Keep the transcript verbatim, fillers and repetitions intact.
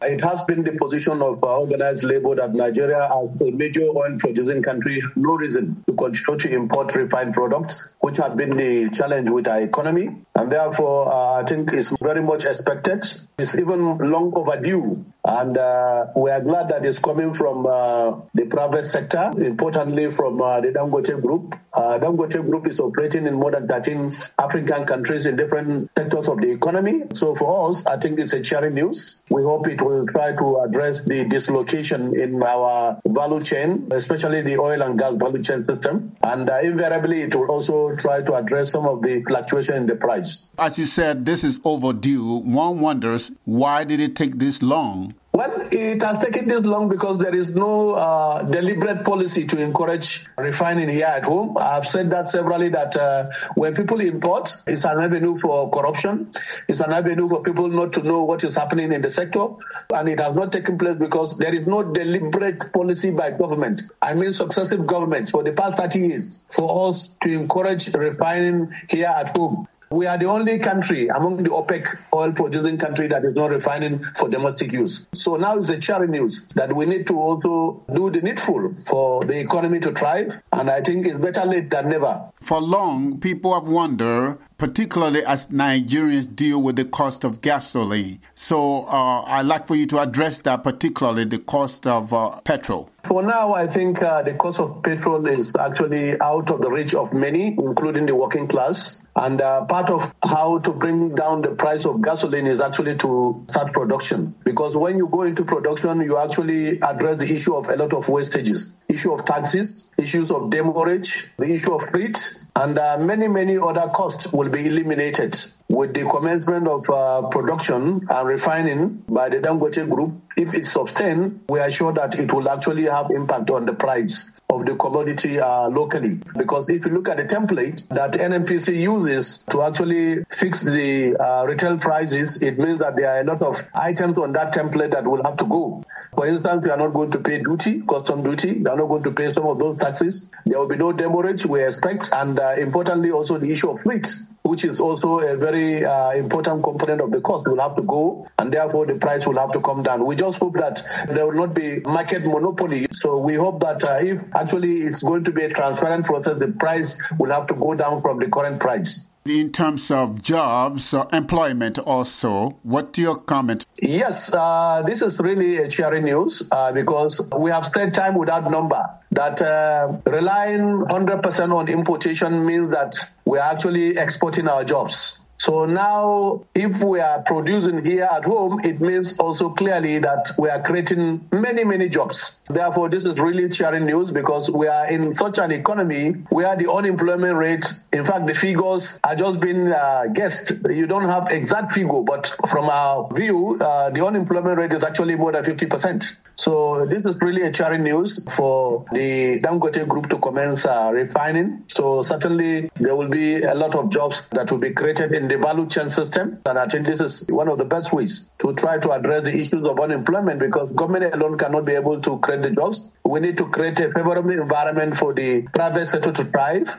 It has been the position of uh, organized labor that Nigeria, as a major oil-producing country, no reason to continue to import refined products, which have been the challenge with our economy. And therefore, uh, I think it's very much expected. It's even long overdue. And uh, we are glad that it's coming from uh, the private sector, importantly from uh, the Dangote Group. Uh, Dangote Group is operating in more than thirteen African countries in different sectors of the economy. So for us, I think it's a cheering news. We hope it will try to address the dislocation in our value chain, especially the oil and gas value chain system. And uh, invariably, it will also try to address some of the fluctuation in the price. As you said, this is overdue. One wonders, why did it take this long? Well, it has taken this long because there is no uh, deliberate policy to encourage refining here at home. I've said that severally, that uh, when people import, it's an avenue for corruption. It's an avenue for people not to know what is happening in the sector. And it has not taken place because there is no deliberate policy by government. I mean successive governments for the past thirty years for us to encourage refining here at home. We are the only country among the OPEC oil-producing country that is not refining for domestic use. So now it's a cheering news that we need to also do the needful for the economy to thrive. And I think it's better late than never. For long, people have wondered, particularly as Nigerians deal with the cost of gasoline. So uh, I'd like for you to address that, particularly the cost of uh, petrol. For now, I think uh, the cost of petrol is actually out of the reach of many, including the working class. And uh, part of how to bring down the price of gasoline is actually to start production. Because when you go into production, you actually address the issue of a lot of wastages, issue of taxes, issues of demurrage, the issue of freight, and uh, many, many other costs will be eliminated. With the commencement of uh, production and refining by the Dangote Group, if it's sustained, we are sure that it will actually have impact on the price of the commodity uh, locally. Because if you look at the template that N N P C uses to actually fix the uh, retail prices, it means that there are a lot of items on that template that will have to go. For instance, we are not going to pay duty, custom duty. We are not going to pay some of those taxes. There will be no demurrage, we expect. And uh, importantly, also the issue of freight, which is also a very uh, important component of the cost, will have to go, and therefore the price will have to come down. We just hope that there will not be market monopoly. So we hope that uh, if actually it's going to be a transparent process, the price will have to go down from the current price. In terms of jobs or employment also, what's your comment? Yes, uh, this is really a cheering news uh, because we have spent time without number. That uh, relying one hundred percent on importation means that we are actually exporting our jobs. So now, if we are producing here at home, it means also clearly that we are creating many, many jobs. Therefore, this is really cheering news because we are in such an economy where the unemployment rate, in fact, the figures are just being uh, guessed. You don't have exact figure, but from our view, uh, the unemployment rate is actually more than fifty percent. So this is really a cheering news for the Dangote Group to commence uh, refining. So certainly there will be a lot of jobs that will be created in the value chain system. And I think this is one of the best ways to try to address the issues of unemployment because government alone cannot be able to create the jobs. We need to create a favorable environment for the private sector to thrive.